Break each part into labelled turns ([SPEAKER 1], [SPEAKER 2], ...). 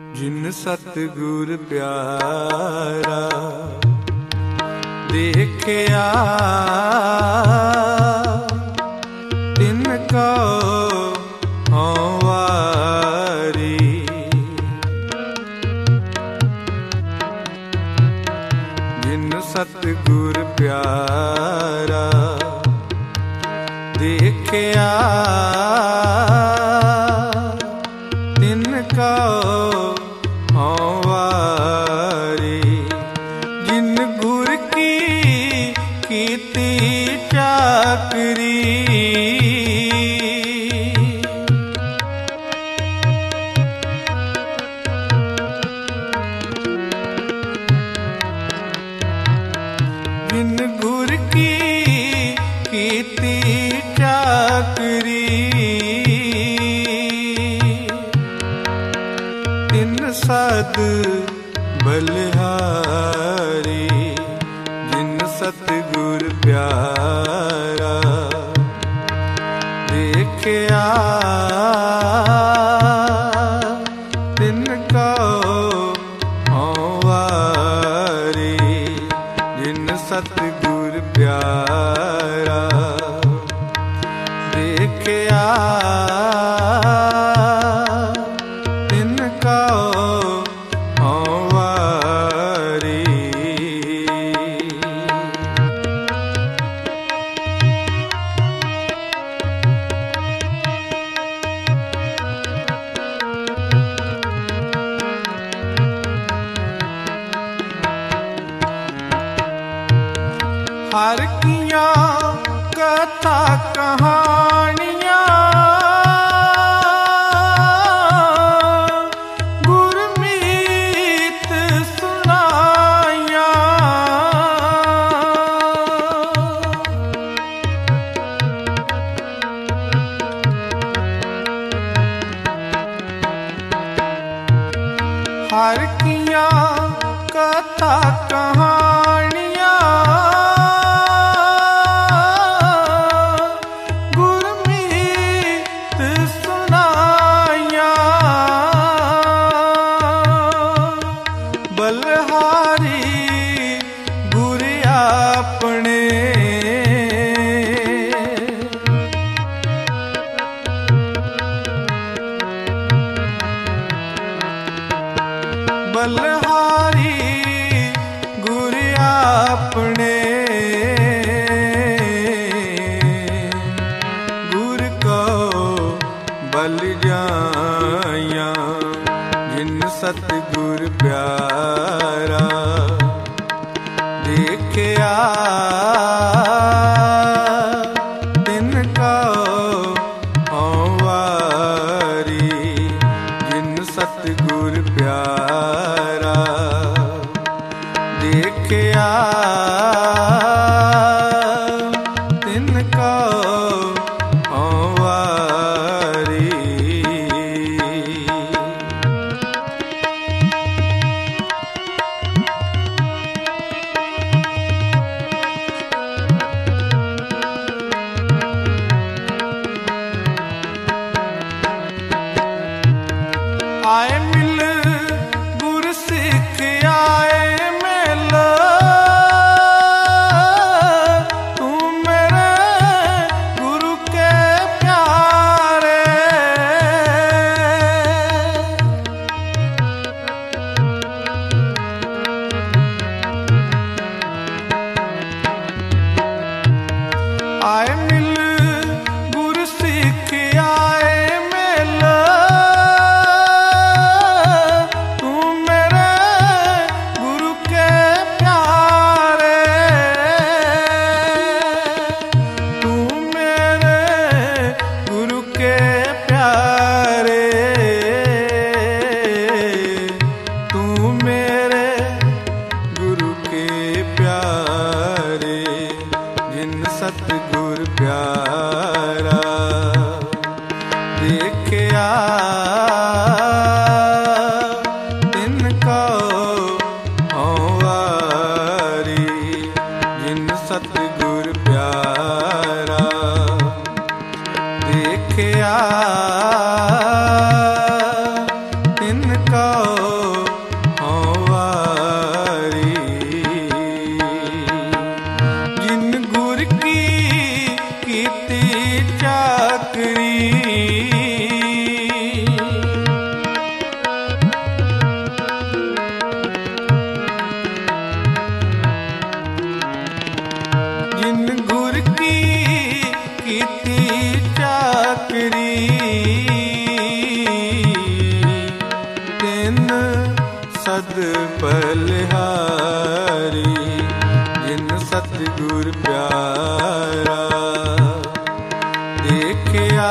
[SPEAKER 1] जिन सतगुर प्यारा देखिया तिनका हों वारी। जिन सतगुर प्यारा देखिया तिनका हों वारी। जिन गुर की कीती चाकरी जिन गुर की कीती चाकरी तिन सद बलिहारी। जिन सतगुर प्यारा देखिया तिनका हों वारी। जिन सतगुर प्यारा देखिया तिनका हों वारी। हर किया कथा कहानियाँ गुरमीत सुनाया। हर किया कथा कहानियाँ बलहारी गुर अपने बलहारी गुर अपने गुर को बल जाया। जिन सतगुर प्यारा देखिया तिनका हों वारी। जिन सतगुर प्यारा देखिया तिनका हों वारी। आए मिल गुर सिख आए मिल तू मेरे गुरु के प्यारे। आए मिल गुर सिख आए मिल तू मेरे गुरु के प्यारे। तू मेरे गुरु के प्यारे। तू मेरे गुरु के प्यारे। जिन सतगुर प्यारा देखिया तिनका हों वारी। जिन सतगुर प्यारा देखिया तिनका ਬਲਿਹਾਰੀ ਜਿਨ ਸਤਿਗੁਰ ਪਿਆਰਾ ਦੇਖਿਆ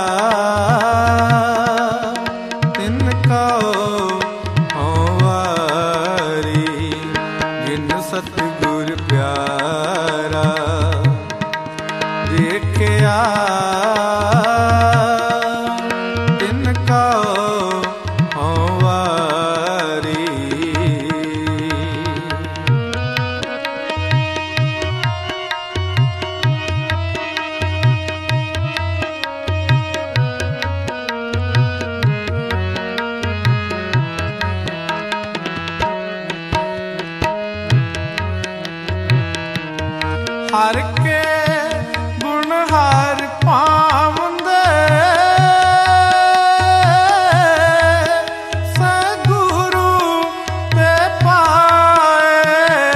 [SPEAKER 1] ਤਿਨ ਕਉ ਹਉ ਵਾਰੀ ਜਿਨ ਸਤਿਗੁਰ ਪਿਆਰਾ ਦੇਖਿਆ ਤਿਨ ਕਉ ਹਉ ਵਾਰੀ। ਹਰ ਕੇ ਗੁਣ ਹਰ ਪਾਵੰਦੇ ਸਤਿਗੁਰੂ ਤੇ ਪਾਏ।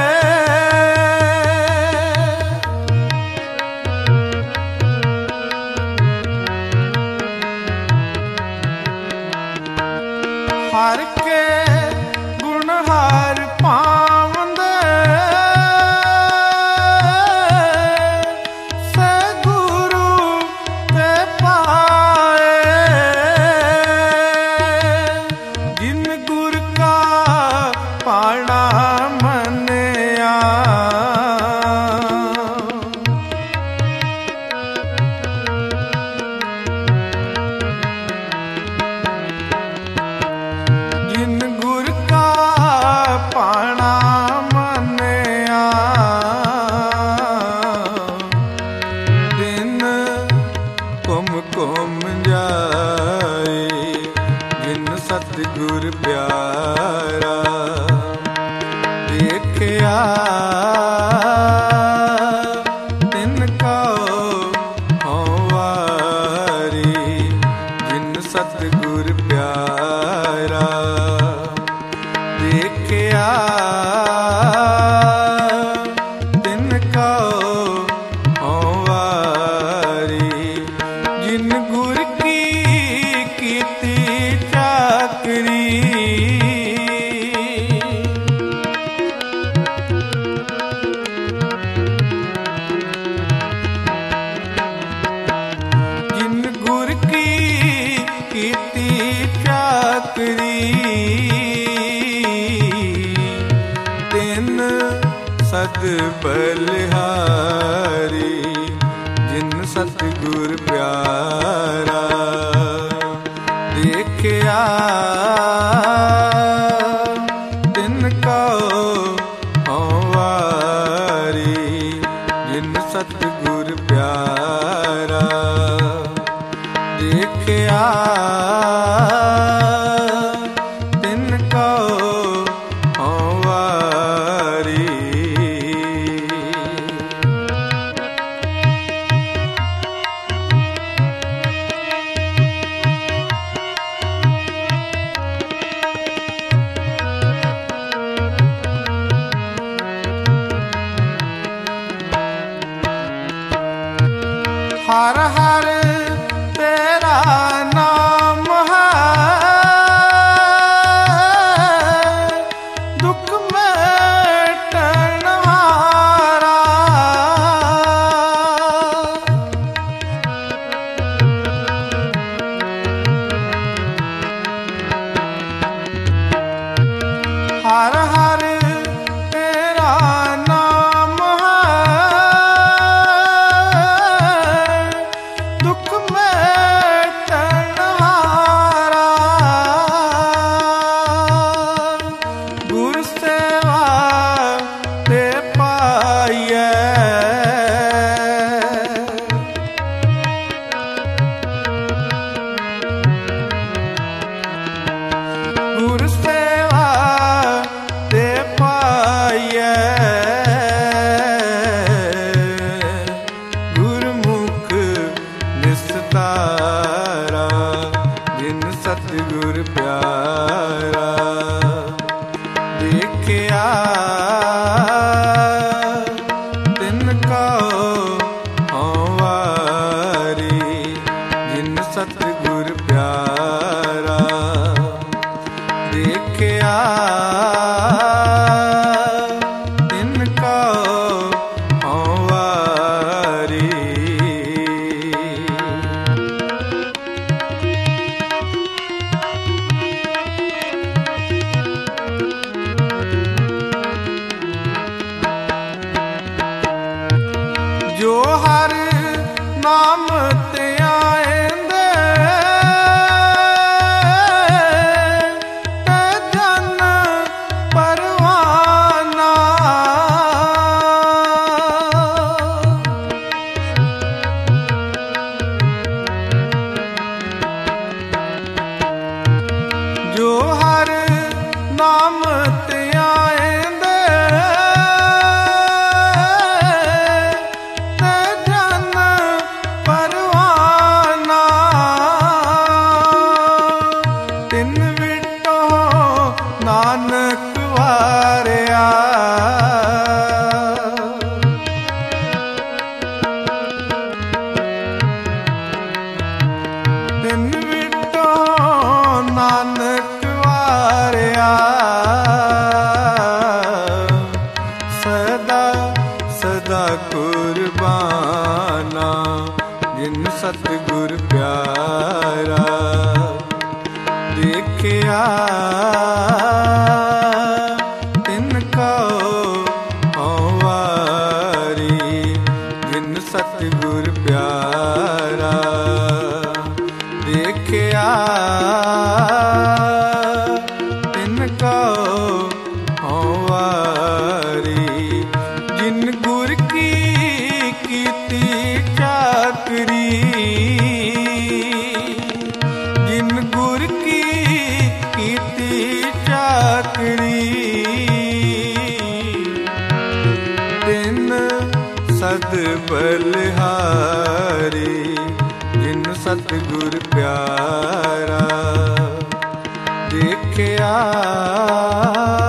[SPEAKER 1] ਹਰ ਕੇ ਗੁਣ ਹਰ ਪਾਵੰਦੇ ਘੁਮ ਜਾਏ ਜਿਨ ਸਤਿਗੁਰ ਪਿਆਰਾ ਦੇਖਿਆ ਤਿਨ ਕਉ ਹਉ ਵਾਰੀ ਜਿਨ ਸਤਿਗੁਰ ਪਿਆਰਾ ਦੇਖਿਆ ਤਿਨ ਕਉ ਹਉ ਵਾਰੀ ਜਿਨ ਗੁਰ ਕੀ ਕੀਤੀ ਚਾਕਰੀ ਜਿਨ ਗੁਰ ਕੀ ਕੀਤੀ ਚਾਕਰੀ ਤਿਨ ਸਦ ਬਲਿਹਾਰੀ ਜਿਨ ਸਤਿਗੁਰ ਪਿਆਰਾ ਦੇਖਿਆ ਤਿਨ ਕਉ ਹਉ ਵਾਰੀ ਜਿਨ ਸਤਿਗੁਰ ਪਿਆਰਾ ਦੇਖਿਆ ਤਿਨ ਕਉ ਹਉ ਵਾਰੀ। ਹਰ ਹਰ ਤੇਰਾ ਨਾਮ ਹੈ ਦੁੱਖ ਮਿਟਣ ਹਾਰਾ। ਹਰ ਹਰ ਤੇਰਾ ਨਾਮ ਦੁੱਖ ਮਿਟਣ ਹਾਰਾ। ਗੁਰ ਸੇਵਾ ਤੇ ਪਾਈਐ ਗੁਰ ਸੇਵਾ ਤੇ ਪਾਈਐ ਗੁਰਮੁਖ ਨਿਸਤਾਰਾ ਜਿਨ ਸਤਿਗੁਰ ਪਿਆਰਾ ਦੇਖਿਆ ਤਿਨ ਕਉ ਹਉ ਵਾਰੀ ਜਿਨ ਸਤਿਗੁਰ ਪਿਆਰਾ ਦੇਖਿਆ ਜੋ ਹਰ ਨਾਮ ਧਿਆਏਂਦੇ ਤੇ ਜਨ ਪਰਵਾਨਾ। ਤਿਨ ਵਿਟੋ ਨਾਨਕ ਵਾਰਿਆ। ਤਿਨ ਵਿਟੋ ਨਾਨਕ ਵਾਰਿਆ। ਸਦਾ ਸਦਾ ਕੁਰਬਾਨਾ ਜਿਨ ਸਤਿਗੁਰ ਪਿਆਰਾ। ਦੇਖਿਆ ਤਿਨ ਕਉ ਹਉ ਵਾਰੀ ਜਿਨ ਸਤਿਗੁਰ ਪਿਆਰਾ। ਦੇਖਿਆ ਤਿਨ ਕਉ ਹਉ ਵਾਰੀ ਜਿਨ ਗੁਰ ਕੀ ਕੀਤੀ ਚਾਕਰੀ। ਜਿਨ ਗੁਰ ਕੀ ਕੀਤੀ ਚਾਕਰੀ ਤਿਨ ਸਦ ਬਲਿਹਾਰੀ ਜਿਨ ਸਤਿਗੁਰ ਪਿਆਰਾ। ਦੇਖਿਆ